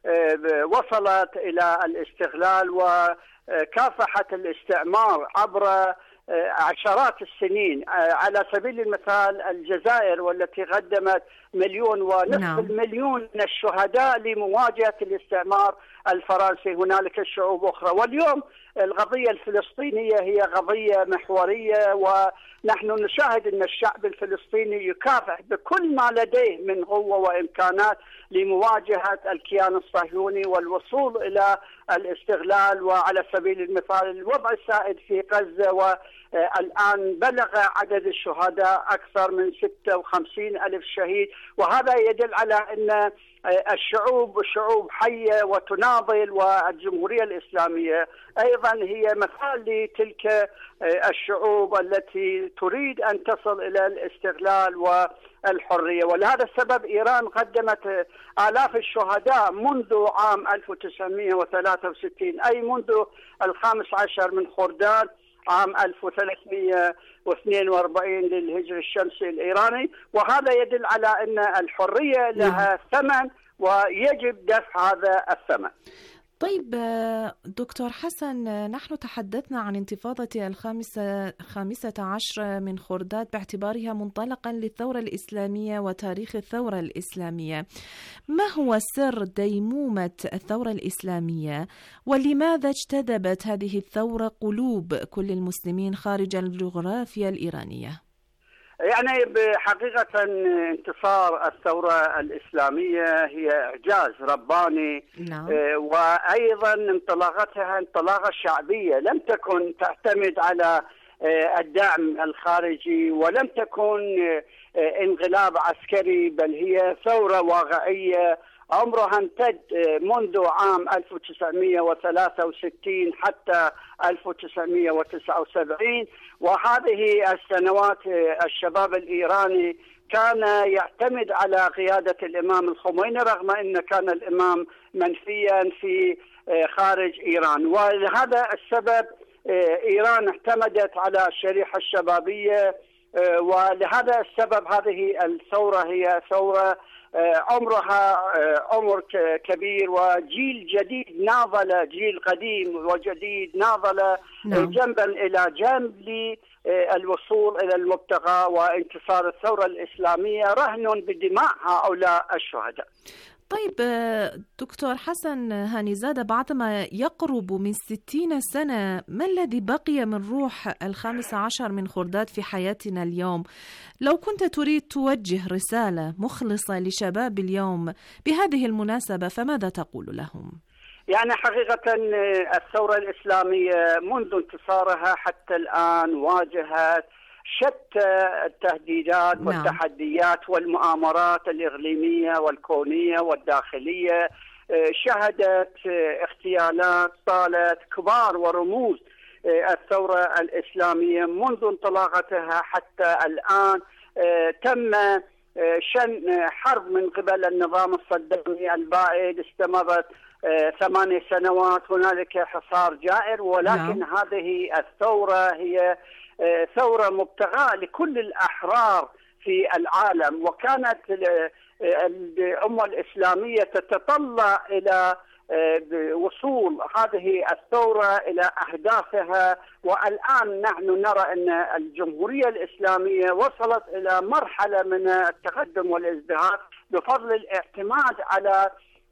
وصلت إلى الاستغلال وكافحت الاستعمار عبر عشرات السنين. على سبيل المثال الجزائر والتي قدمت 1.5 مليون من الشهداء لمواجهة الاستعمار الفرنسي. هنالك شعوب أخرى، واليوم القضية الفلسطينية هي قضية محورية، ونحن نشاهد أن الشعب الفلسطيني يكافح بكل ما لديه من قوة وإمكانات لمواجهة الكيان الصهيوني والوصول إلى الاستغلال. وعلى سبيل المثال الوضع السائد في غزة، والآن بلغ عدد الشهداء أكثر من 56,000 شهيد، وهذا يدل على أن الشعوب حية وتناضل. والجمهورية الإسلامية أيضا هي مثال لتلك الشعوب التي تريد أن تصل إلى الاستغلال والحرية. ولهذا السبب إيران قدمت آلاف الشهداء منذ عام 1963، أي منذ 15 من خرداد عام 1342 للهجري الشمسي الإيراني. وهذا يدل على أن الحرية لها ثمن ويجب دفع هذا الثمن. طيب دكتور حسن، نحن تحدثنا عن انتفاضة 15 من خرداد باعتبارها منطلقا للثورة الإسلامية وتاريخ الثورة الإسلامية. ما هو سر ديمومة الثورة الإسلامية، ولماذا اجتذبت هذه الثورة قلوب كل المسلمين خارج الجغرافيا الإيرانية؟ يعني بحقيقة انتصار الثورة الإسلامية هي إعجاز رباني. وأيضا انطلاقتها انطلاقة شعبية لم تكن تعتمد على الدعم الخارجي، ولم تكن انقلاب عسكري، بل هي ثورة واقعية عمرها امتد منذ عام 1963 حتى 1979. وهذه السنوات الشباب الإيراني كان يعتمد على قيادة الإمام الخميني، رغم أن كان الإمام منفيا في خارج إيران. ولهذا السبب إيران اعتمدت على الشريحة الشبابية، ولهذا السبب هذه الثورة هي ثورة عمرها عمر كبير، وجيل جديد ناضل، جيل قديم وجديد ناضل جنبا إلى جنب للوصول إلى المبتغى وانتصار الثورة الإسلامية رهن بدماء هؤلاء الشهداء. طيب دكتور حسن هانيزادة، بعدما يقرب من 60 سنة، ما الذي بقي من روح 15 من خرداد في حياتنا اليوم؟ لو كنت تريد توجه رسالة مخلصة لشباب اليوم بهذه المناسبة فماذا تقول لهم؟ يعني حقيقة الثورة الإسلامية منذ انتصارها حتى الآن واجهت شتى التهديدات والتحديات والمؤامرات الإقليمية والكونية والداخلية. شهدت اغتيالات طالت كبار ورموز الثورة الإسلامية منذ انطلاقتها حتى الآن. تم شن حرب من قبل النظام الصدامي البائد استمرت 8 سنوات. هنالك حصار جائر، ولكن هذه الثورة هي ثورة مبتغاة لكل الأحرار في العالم، وكانت الأمة الإسلامية تتطلع إلى وصول هذه الثورة إلى أهدافها. والآن نحن نرى أن الجمهورية الإسلامية وصلت إلى مرحلة من التقدم والازدهار بفضل الاعتماد على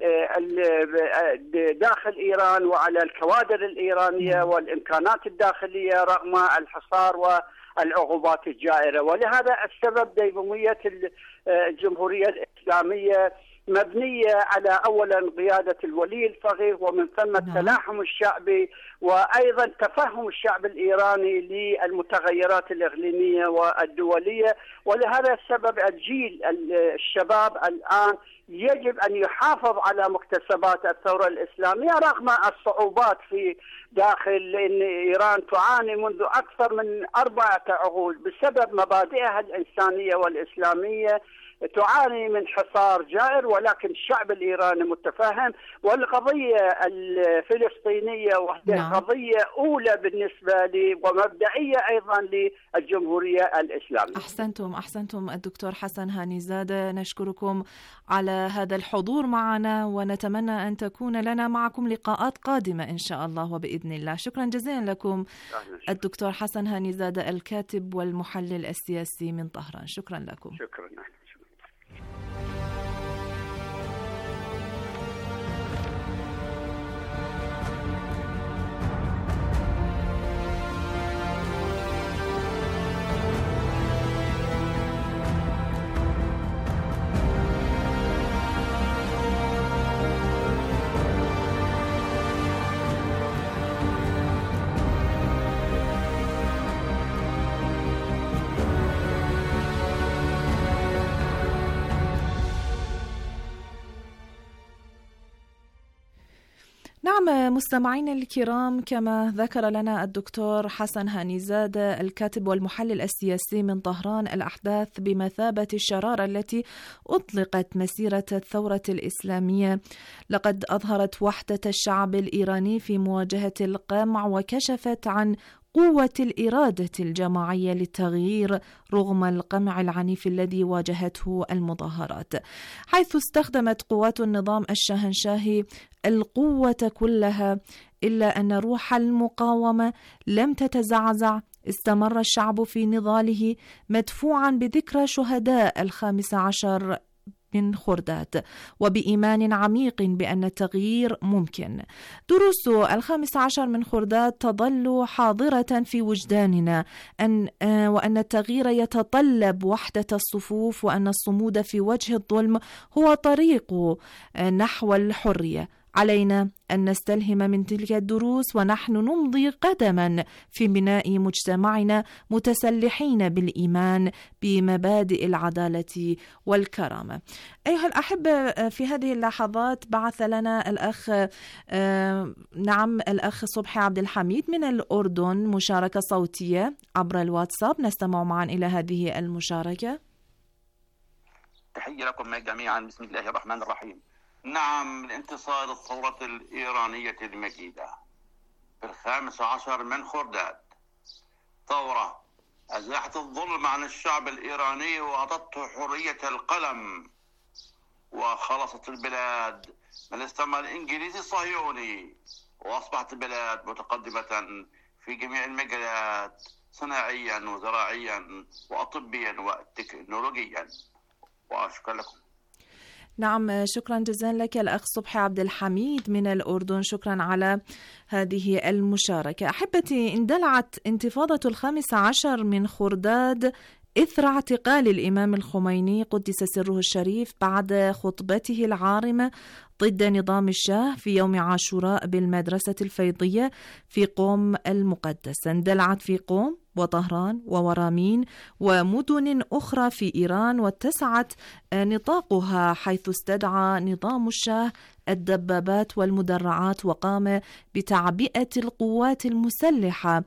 داخل إيران وعلى الكوادر الإيرانية والإمكانات الداخلية رغم الحصار والعقوبات الجائرة. ولهذا السبب ديمومية الجمهورية الإسلامية مبنية على أولا قيادة الولي الفقيه، ومن ثم التلاحم الشعبي، وأيضا تفهم الشعب الإيراني للمتغيرات الإقليمية والدولية. ولهذا السبب الجيل الشباب الآن يجب أن يحافظ على مكتسبات الثورة الإسلامية رغم الصعوبات في داخل، لأن إيران تعاني منذ أكثر من 4 عقود بسبب مبادئها الإنسانية والإسلامية، تعاني من حصار جائر، ولكن الشعب الإيراني متفهم. والقضية الفلسطينية وهي قضية أولى بالنسبة لي ومبدئية أيضا للجمهورية الإسلامية. أحسنتم الدكتور حسن هانيزادة، نشكركم على هذا الحضور معنا، ونتمنى أن تكون لنا معكم لقاءات قادمة إن شاء الله وبإذن الله. شكرا جزيلا لكم الدكتور حسن هانيزادة، الكاتب والمحلل السياسي من طهران. شكرا لكم. شكرا. نعم مستمعينا الكرام، كما ذكر لنا الدكتور حسن هانيزادة الكاتب والمحلل السياسي من طهران، الأحداث بمثابة الشرارة التي أطلقت مسيرة الثورة الإسلامية لقد أظهرت وحدة الشعب الإيراني في مواجهة القمع، وكشفت عن قوة الإرادة الجماعية للتغيير رغم القمع العنيف الذي واجهته المظاهرات، حيث استخدمت قوات النظام الشاهنشاهي القوة كلها، إلا أن روح المقاومة لم تتزعزع. استمر الشعب في نضاله مدفوعا بذكرى شهداء 15 من خرداد، وبإيمان عميق بأن التغيير ممكن. دروس 15 من خرداد تظل حاضرة في وجداننا، وأن التغيير يتطلب وحدة الصفوف، وأن الصمود في وجه الظلم هو طريق نحو الحرية. علينا أن نستلهم من تلك الدروس ونحن نمضي قدما في بناء مجتمعنا متسلحين بالإيمان بمبادئ العدالة والكرامة. أيها الأحبة، في هذه اللحظات بعث لنا الأخ صبحي عبد الحميد من الأردن مشاركة صوتية عبر الواتساب، نستمع معا إلى هذه المشاركة. تحية لكم جميعا، بسم الله الرحمن الرحيم. نعم، من انتصار الثورة الإيرانية المجيدة في 15 من خرداد، ثورة أزاحت الظلم عن الشعب الإيراني وأعطته حرية القلم، وخلصت البلاد من الاستعمار الإنجليزي الصهيوني، وأصبحت البلاد متقدمة في جميع المجالات، صناعيا وزراعيا وطبيا وتكنولوجيا. وأشكر لكم. نعم، شكرا جزيلا لك الأخ صبحي عبد الحميد من الأردن، شكرا على هذه المشاركة. أحبتي، اندلعت انتفاضة 15 من خرداد إثر اعتقال الإمام الخميني قدس سره الشريف بعد خطبته العارمة ضد نظام الشاه في يوم عاشوراء بالمدرسة الفيضية في قوم المقدسة. اندلعت في قوم وطهران وورامين ومدن أخرى في إيران، واتسعت نطاقها حيث استدعى نظام الشاه الدبابات والمدرعات وقام بتعبئة القوات المسلحة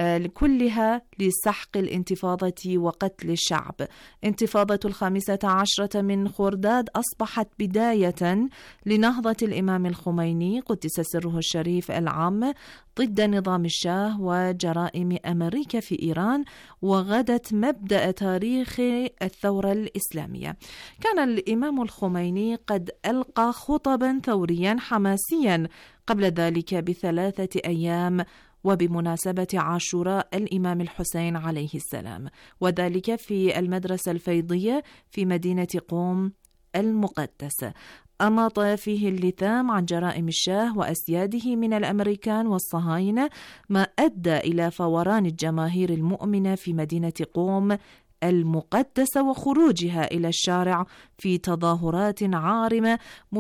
كلها لسحق الانتفاضة وقتل الشعب. انتفاضة 15 من خرداد أصبحت بداية لنهضة الإمام الخميني قدس سره الشريف العامة ضد نظام الشاه وجرائم أمريكا في إيران، وغدت مبدأ تاريخ الثورة الإسلامية. كان الإمام الخميني قد ألقى خطبا ثوريا حماسيا قبل ذلك ب3 أيام وبمناسبة عاشوراء الإمام الحسين عليه السلام، وذلك في المدرسة الفيضية في مدينة قوم المقدسة. أماط فيه اللثام عن جرائم الشاه وأسياده من الأمريكان والصهاينة، ما أدى إلى فوران الجماهير المؤمنة في مدينة قوم المقدسة وخروجها إلى الشارع في تظاهرات عارمة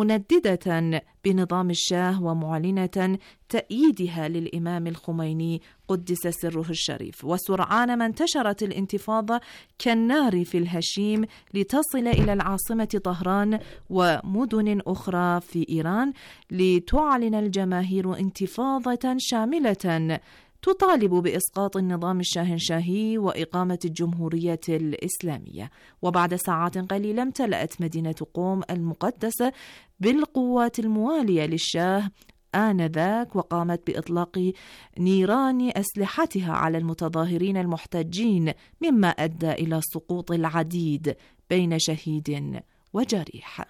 منددة بنظام الشاه ومعلنة تأييدها للإمام الخميني قدس سره الشريف. وسرعان ما انتشرت الانتفاضة كالنار في الهشيم لتصل إلى العاصمة طهران ومدن أخرى في إيران، لتعلن الجماهير انتفاضة شاملة تطالب بإسقاط النظام الشاهنشاهي وإقامة الجمهورية الإسلامية. وبعد ساعات قليلة امتلأت مدينة قوم المقدسة بالقوات الموالية للشاه آنذاك، وقامت بإطلاق نيران أسلحتها على المتظاهرين المحتجين، مما أدى إلى سقوط العديد بين شهيد وجريح.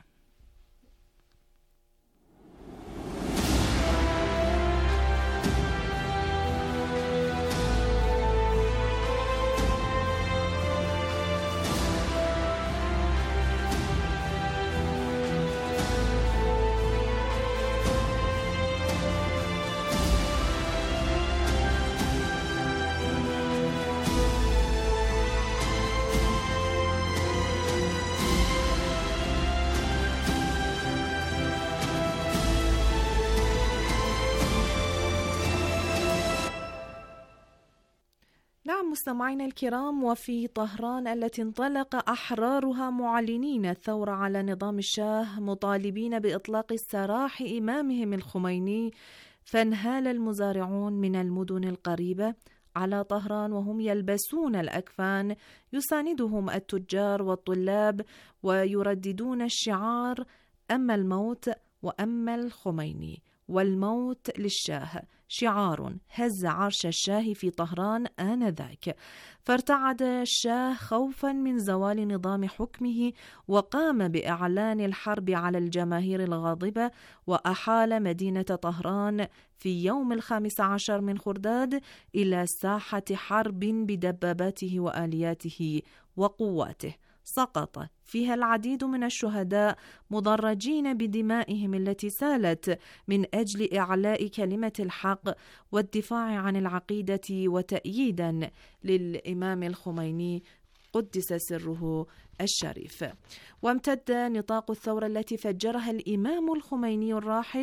مستمعينا الكرام، وفي طهران التي انطلق أحرارها معلنين الثورة على نظام الشاه مطالبين بإطلاق سراح إمامهم الخميني، فانهال المزارعون من المدن القريبة على طهران وهم يلبسون الأكفان، يساندهم التجار والطلاب ويرددون الشعار: أما الموت وأما الخميني، والموت للشاه، شعار هز عرش الشاه في طهران آنذاك. فارتعد الشاه خوفا من زوال نظام حكمه، وقام بإعلان الحرب على الجماهير الغاضبة، وأحال مدينة طهران في يوم 15 من خرداد إلى ساحة حرب بدباباته وآلياته وقواته. سقط فيها العديد من الشهداء مضرجين بدمائهم التي سالت من أجل إعلاء كلمة الحق والدفاع عن العقيدة وتأييدا للإمام الخميني قدس سره الشريف. وامتد نطاق الثورة التي فجرها الإمام الخميني الراحل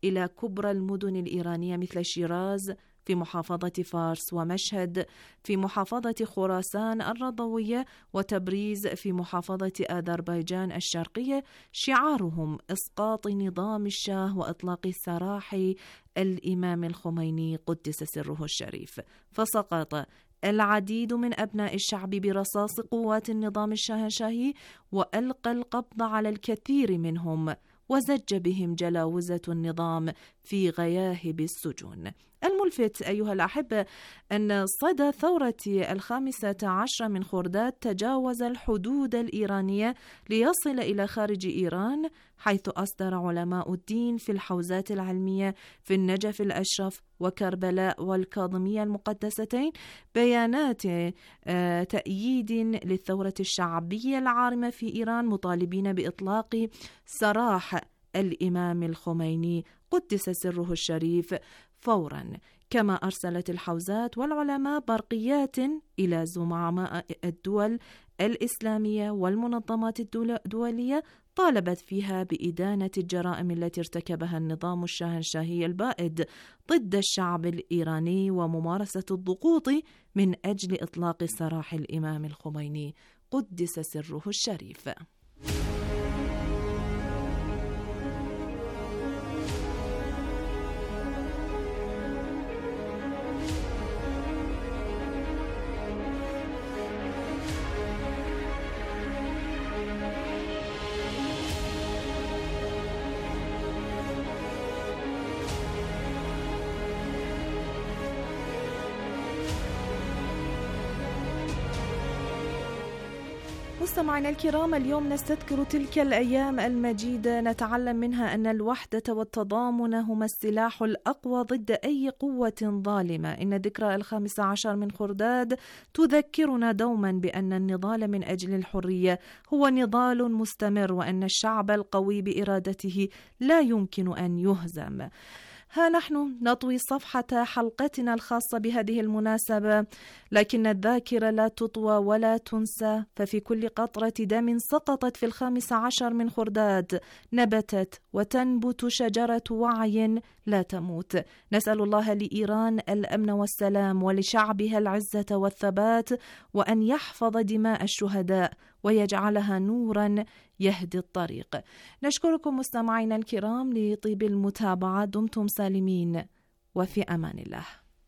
إلى كبرى المدن الإيرانية مثل شيراز في محافظة فارس، ومشهد في محافظة خراسان الرضوية، وتبريز في محافظة أذربيجان الشرقية، شعارهم إسقاط نظام الشاه وإطلاق سراح الإمام الخميني قدس سره الشريف. فسقط العديد من أبناء الشعب برصاص قوات النظام الشاهنشاهي، وألقى القبض على الكثير منهم، وزج بهم جلاوزة النظام في غياهب السجون. الملفت أيها الأحبة أن صدى ثورة 15 من خرداد تجاوز الحدود الإيرانية ليصل إلى خارج إيران، حيث أصدر علماء الدين في الحوزات العلمية في النجف الأشرف وكربلاء والكاظمية المقدستين بيانات تأييد للثورة الشعبية العارمة في إيران، مطالبين بإطلاق سراح الإمام الخميني قدس سره الشريف فورا. كما أرسلت الحوزات والعلماء برقيات إلى زعماء الدول الإسلامية والمنظمات الدولية، طالبت فيها بإدانة الجرائم التي ارتكبها النظام الشاهنشاهي البائد ضد الشعب الإيراني، وممارسة الضغوط من أجل إطلاق سراح الإمام الخميني قدس سره الشريف. مستمعينا الكرام، اليوم نستذكر تلك الأيام المجيدة، نتعلم منها أن الوحدة والتضامن هما السلاح الأقوى ضد أي قوة ظالمة. إن ذكرى 15 من خرداد تذكرنا دوما بأن النضال من أجل الحرية هو نضال مستمر، وأن الشعب القوي بإرادته لا يمكن أن يهزم. ها نحن نطوي صفحة حلقتنا الخاصة بهذه المناسبة، لكن الذاكرة لا تطوى ولا تنسى، ففي كل قطرة دم سقطت في 15 من خرداد نبتت وتنبت شجرة وعي لا تموت. نسأل الله لإيران الأمن والسلام، ولشعبها العزة والثبات، وأن يحفظ دماء الشهداء ويجعلها نورا يهدي الطريق. نشكركم مستمعينا الكرام لطيب المتابعة، دمتم سالمين وفي أمان الله.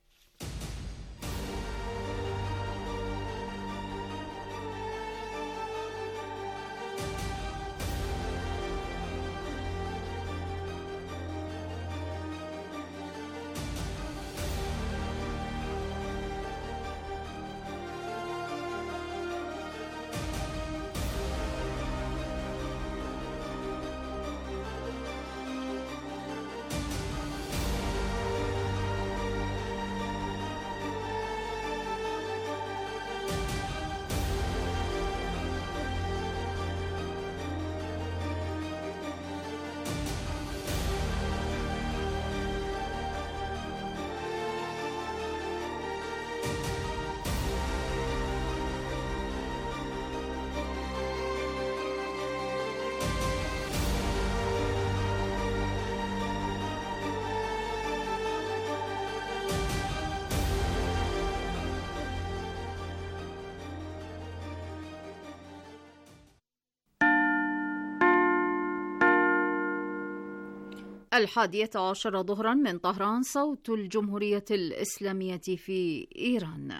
الحادية عشر ظهرا من طهران، صوت الجمهورية الإسلامية في إيران.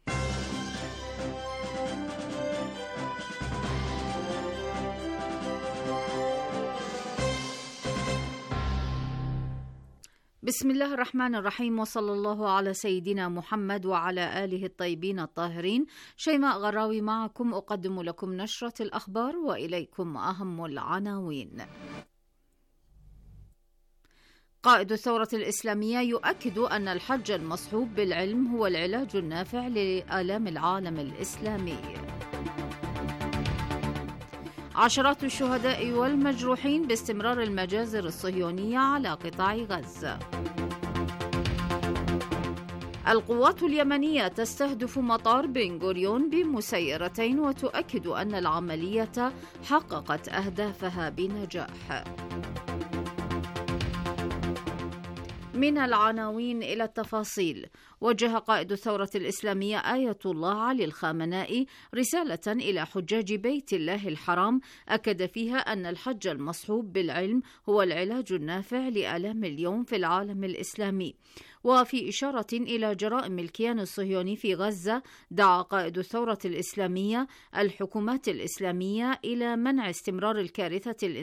بسم الله الرحمن الرحيم، وصلى الله على سيدنا محمد وعلى آله الطيبين الطاهرين. شيماء غراوي معكم، أقدم لكم نشرة الأخبار وإليكم أهم العناوين. قائد الثورة الإسلامية يؤكد أن الحج المصحوب بالعلم هو العلاج النافع لآلام العالم الإسلامي. عشرات الشهداء والمجروحين باستمرار المجازر الصهيونية على قطاع غزة. القوات اليمنية تستهدف مطار بن غوريون بمسيرتين وتؤكد أن العملية حققت أهدافها بنجاح. من العناوين إلى التفاصيل. وجه قائد الثورة الإسلامية آية الله علي الخامنائي رسالة إلى حجاج بيت الله الحرام أكد فيها أن الحج المصحوب بالعلم هو العلاج النافع لآلام اليوم في العالم الإسلامي. وفي إشارة إلى جرائم الكيان الصهيوني في غزة، دعا قائد الثورة الإسلامية الحكومات الإسلامية إلى منع استمرار الكارثة